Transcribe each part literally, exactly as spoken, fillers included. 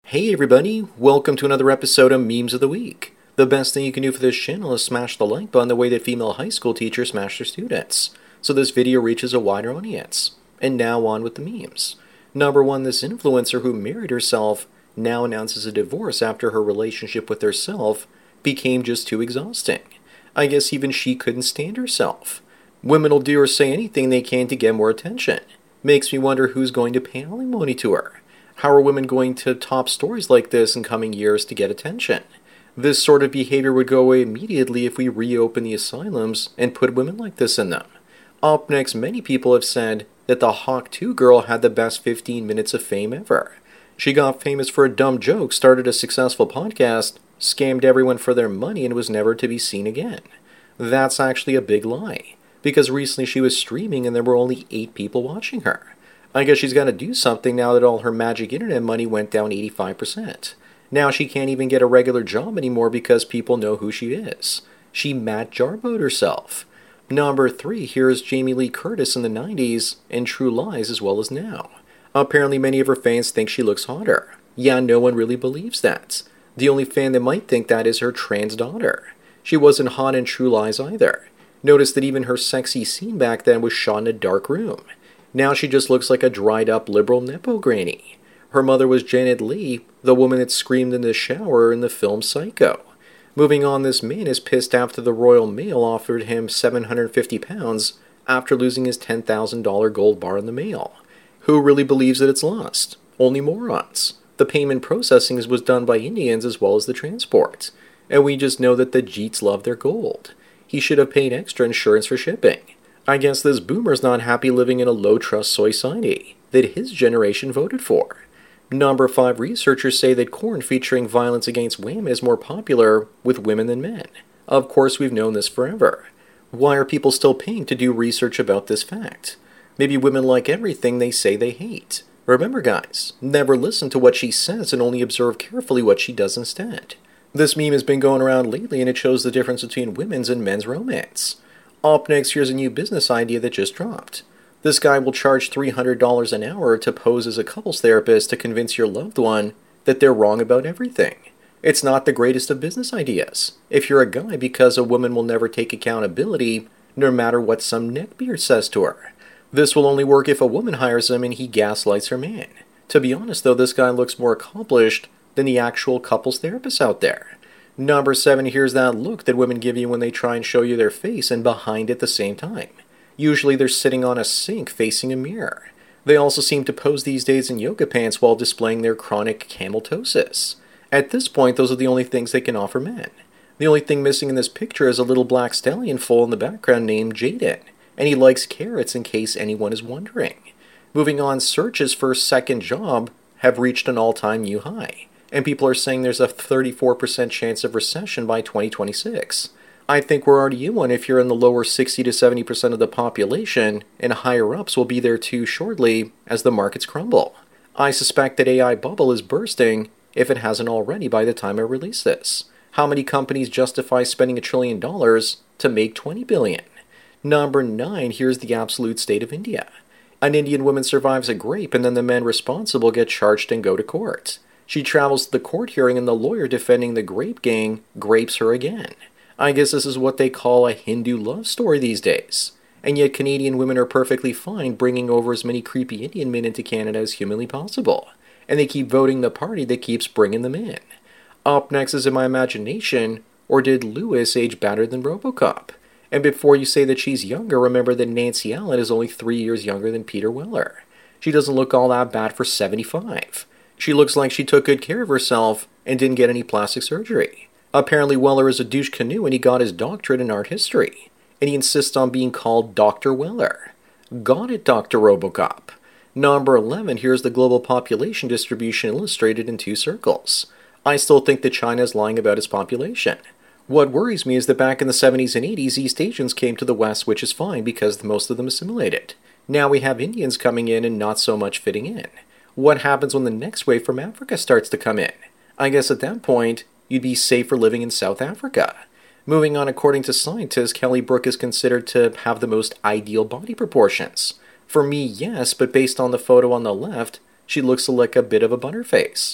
Hey everybody, welcome to another episode of Memes of the Week. The best thing you can do for this channel is smash the like button the way that female high school teachers smash their students, so this video reaches a wider audience. And now on with the memes. Number one, this influencer who married herself now announces a divorce after her relationship with herself became just too exhausting. I guess even she couldn't stand herself. Women will do or say anything they can to get more attention. Makes me wonder who's going to pay alimony to her. How are women going to top stories like this in coming years to get attention? This sort of behavior would go away immediately if we reopen the asylums and put women like this in them. Up next, many people have said that the Hawk two girl had the best fifteen minutes of fame ever. She got famous for a dumb joke, started a successful podcast, scammed everyone for their money, and was never to be seen again. That's actually a big lie, because recently she was streaming and there were only eight people watching her. I guess she's got to do something now that all her magic internet money went down eighty-five percent. Now she can't even get a regular job anymore because people know who she is. She Matt Jarboed herself. Number three, here's Jamie Lee Curtis in the nineties and True Lies as well as now. Apparently many of her fans think she looks hotter. Yeah, no one really believes that. The only fan that might think that is her trans daughter. She wasn't hot in True Lies either. Notice that even her sexy scene back then was shot in a dark room. Now she just looks like a dried-up liberal Nepo granny. Her mother was Janet Leigh, the woman that screamed in the shower in the film Psycho. Moving on, this man is pissed after the Royal Mail offered him seven hundred fifty pounds after losing his ten thousand dollars gold bar in the mail. Who really believes that it's lost? Only morons. The payment processing was done by Indians as well as the transport. And we just know that the Jeets love their gold. He should have paid extra insurance for shipping. I guess this boomer's not happy living in a low-trust society that his generation voted for. Number five, researchers say that corn featuring violence against women is more popular with women than men. Of course, we've known this forever. Why are people still paying to do research about this fact? Maybe women like everything they say they hate. Remember, guys, never listen to what she says and only observe carefully what she does instead. This meme has been going around lately and it shows the difference between women's and men's romance. Up next, here's a new business idea that just dropped. This guy will charge three hundred dollars an hour to pose as a couples therapist to convince your loved one that they're wrong about everything. It's not the greatest of business ideas if you're a guy, because a woman will never take accountability no matter what some neckbeard says to her. This will only work if a woman hires him and he gaslights her man. To be honest though, this guy looks more accomplished than the actual couples therapists out there. Number seven, here's that look that women give you when they try and show you their face and behind at the same time. Usually they're sitting on a sink facing a mirror. They also seem to pose these days in yoga pants while displaying their chronic cameltosis. At this point, those are the only things they can offer men. The only thing missing in this picture is a little black stallion foal in the background named Jaden, and he likes carrots in case anyone is wondering. Moving on, searches for a second job have reached an all-time new high. And people are saying there's a thirty-four percent chance of recession by twenty twenty-six. I think we're already in one if you're in the lower sixty to seventy percent of the population, and higher-ups will be there too shortly as the markets crumble. I suspect that A I bubble is bursting, if it hasn't already by the time I release this. How many companies justify spending a trillion dollars to make twenty billion? Number nine, here's the absolute state of India. An Indian woman survives a grape and then the men responsible get charged and go to court. She travels to the court hearing and the lawyer defending the grape gang grapes her again. I guess this is what they call a Hindu love story these days. And yet Canadian women are perfectly fine bringing over as many creepy Indian men into Canada as humanly possible. And they keep voting the party that keeps bringing them in. Up next is In My Imagination, or did Lewis age better than RoboCop? And before you say that she's younger, remember that Nancy Allen is only three years younger than Peter Weller. She doesn't look all that bad for seventy-five. She looks like she took good care of herself and didn't get any plastic surgery. Apparently Weller is a douche canoe and he got his doctorate in art history. And he insists on being called Doctor Weller. Got it, Doctor RoboCop. Number eleven, here's the global population distribution illustrated in two circles. I still think that China is lying about its population. What worries me is that back in the seventies and eighties, East Asians came to the West, which is fine because most of them assimilated. Now we have Indians coming in and not so much fitting in. What happens when the next wave from Africa starts to come in? I guess at that point, you'd be safer living in South Africa. Moving on, according to scientists, Kelly Brook is considered to have the most ideal body proportions. For me, yes, but based on the photo on the left, she looks like a bit of a butterface.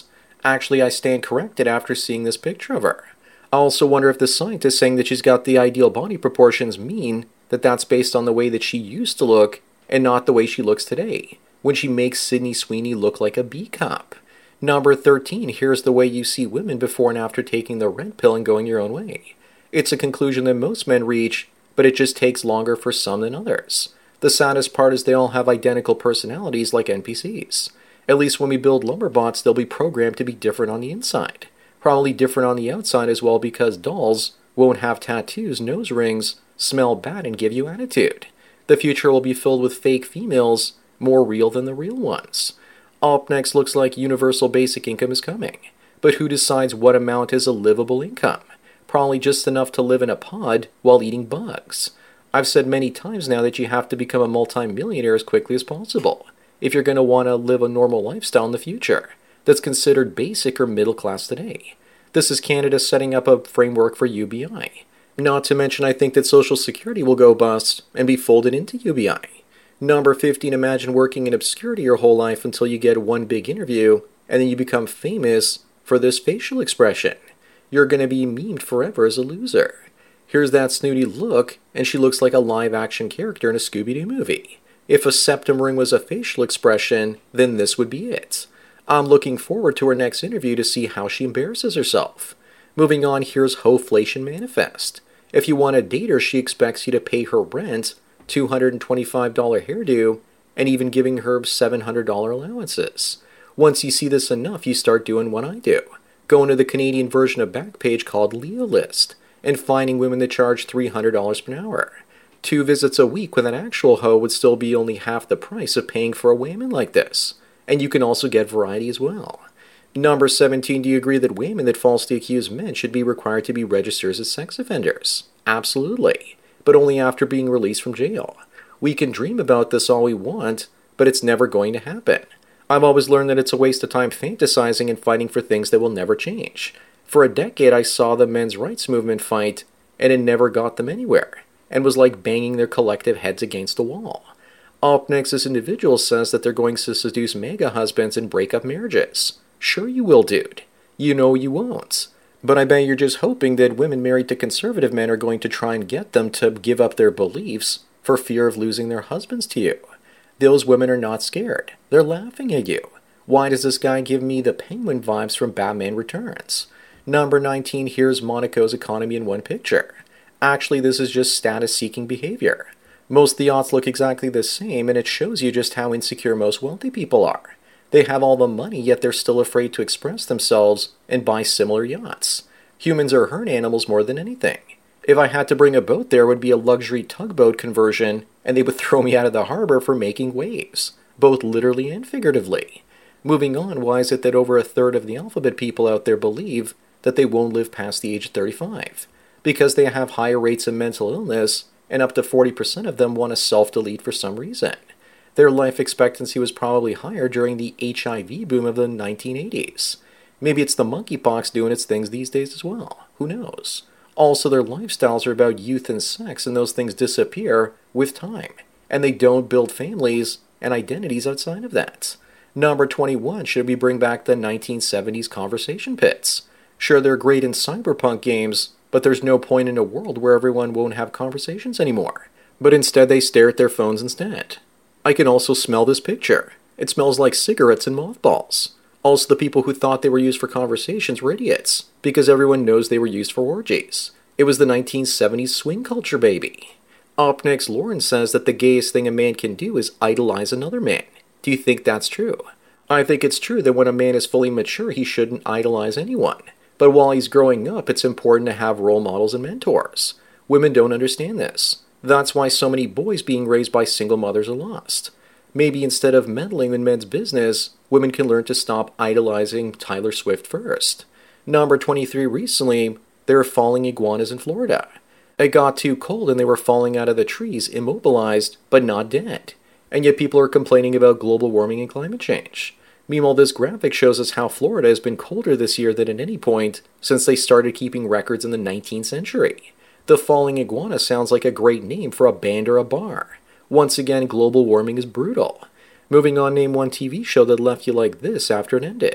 Actually, I stand corrected after seeing this picture of her. I also wonder if the scientist saying that she's got the ideal body proportions mean that that's based on the way that she used to look and not the way she looks today, when she makes Sydney Sweeney look like a B-cop. Number thirteen, here's the way you see women before and after taking the red pill and going your own way. It's a conclusion that most men reach, but it just takes longer for some than others. The saddest part is they all have identical personalities like N P Cs. At least when we build lumberbots, they'll be programmed to be different on the inside. Probably different on the outside as well, because dolls won't have tattoos, nose rings, smell bad, and give you attitude. The future will be filled with fake females, more real than the real ones. Up next, looks like universal basic income is coming. But who decides what amount is a livable income? Probably just enough to live in a pod while eating bugs. I've said many times now that you have to become a multi-millionaire as quickly as possible if you're going to want to live a normal lifestyle in the future that's considered basic or middle class today. This is Canada setting up a framework for U B I. Not to mention, I think that Social Security will go bust and be folded into U B I. Number fifteen, imagine working in obscurity your whole life until you get one big interview, and then you become famous for this facial expression. You're going to be memed forever as a loser. Here's that snooty look, and she looks like a live-action character in a Scooby-Doo movie. If a septum ring was a facial expression, then this would be it. I'm looking forward to her next interview to see how she embarrasses herself. Moving on, here's Hoflation Manifest. If you want to date her, she expects you to pay her rent, two hundred twenty-five dollars hairdo, and even giving her seven hundred dollars allowances. Once you see this enough, you start doing what I do. Going to the Canadian version of Backpage called Leo List, and finding women that charge three hundred dollars per hour. Two visits a week with an actual hoe would still be only half the price of paying for a wayman like this. And you can also get variety as well. Number seventeen, do you agree that women that falsely accuse men should be required to be registered as sex offenders? Absolutely. But only after being released from jail. We can dream about this all we want, but it's never going to happen. I've always learned that it's a waste of time fantasizing and fighting for things that will never change. For a decade, I saw the men's rights movement fight, and it never got them anywhere, and was like banging their collective heads against a wall. Up next, this individual says that they're going to seduce mega husbands and break up marriages. Sure you will, dude. You know you won't. But I bet you're just hoping that women married to conservative men are going to try and get them to give up their beliefs for fear of losing their husbands to you. Those women are not scared. They're laughing at you. Why does this guy give me the Penguin vibes from Batman Returns? Number nineteen, here's Monaco's economy in one picture. Actually, this is just status-seeking behavior. Most of the yachts look exactly the same, and it shows you just how insecure most wealthy people are. They have all the money, yet they're still afraid to express themselves and buy similar yachts. Humans are herd animals more than anything. If I had to bring a boat there, it would be a luxury tugboat conversion, and they would throw me out of the harbor for making waves, both literally and figuratively. Moving on, why is it that over a third of the alphabet people out there believe that they won't live past the age of thirty-five? Because they have higher rates of mental illness, and up to forty percent of them want to self-delete for some reason. Their life expectancy was probably higher during the H I V boom of the nineteen eighties. Maybe it's the monkeypox doing its things these days as well. Who knows? Also, their lifestyles are about youth and sex, and those things disappear with time. And they don't build families and identities outside of that. Number twenty-one, should we bring back the nineteen seventies conversation pits? Sure, they're great in cyberpunk games, but there's no point in a world where everyone won't have conversations anymore. But instead they stare at their phones instead. I can also smell this picture. It smells like cigarettes and mothballs. Also, the people who thought they were used for conversations were idiots, because everyone knows they were used for orgies. It was the nineteen seventies swing culture, baby. Up next, Lauren says that the gayest thing a man can do is idolize another man. Do you think that's true? I think it's true that when a man is fully mature, he shouldn't idolize anyone. But while he's growing up, it's important to have role models and mentors. Women don't understand this. That's why so many boys being raised by single mothers are lost. Maybe instead of meddling in men's business, women can learn to stop idolizing Taylor Swift first. Number twenty-three, recently, there were falling iguanas in Florida. It got too cold and they were falling out of the trees, immobilized, but not dead. And yet people are complaining about global warming and climate change. Meanwhile, this graphic shows us how Florida has been colder this year than at any point since they started keeping records in the nineteenth century. The falling iguana sounds like a great name for a band or a bar. Once again, global warming is brutal. Moving on, name one T V show that left you like this after it ended.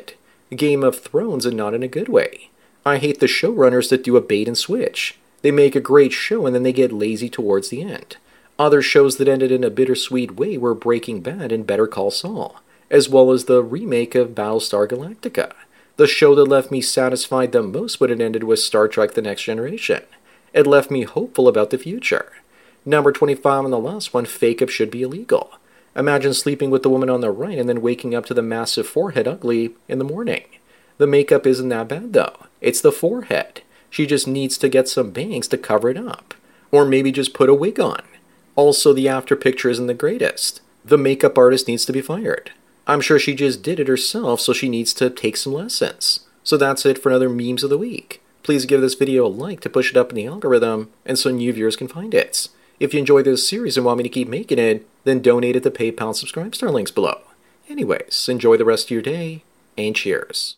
Game of Thrones and not in a good way. I hate the showrunners that do a bait and switch. They make a great show and then they get lazy towards the end. Other shows that ended in a bittersweet way were Breaking Bad and Better Call Saul, as well as the remake of Battlestar Galactica. The show that left me satisfied the most when it ended was Star Trek The Next Generation. It left me hopeful about the future. Number twenty-five on the last one, fake-up should be illegal. Imagine sleeping with the woman on the right and then waking up to the massive forehead ugly in the morning. The makeup isn't that bad though. It's the forehead. She just needs to get some bangs to cover it up. Or maybe just put a wig on. Also, the after picture isn't the greatest. The makeup artist needs to be fired. I'm sure she just did it herself, so she needs to take some lessons. So that's it for another Memes of the Week. Please give this video a like to push it up in the algorithm, and so new viewers can find it. If you enjoy this series and want me to keep making it, then donate at the PayPal Subscribe Star links below. Anyways, enjoy the rest of your day, and cheers.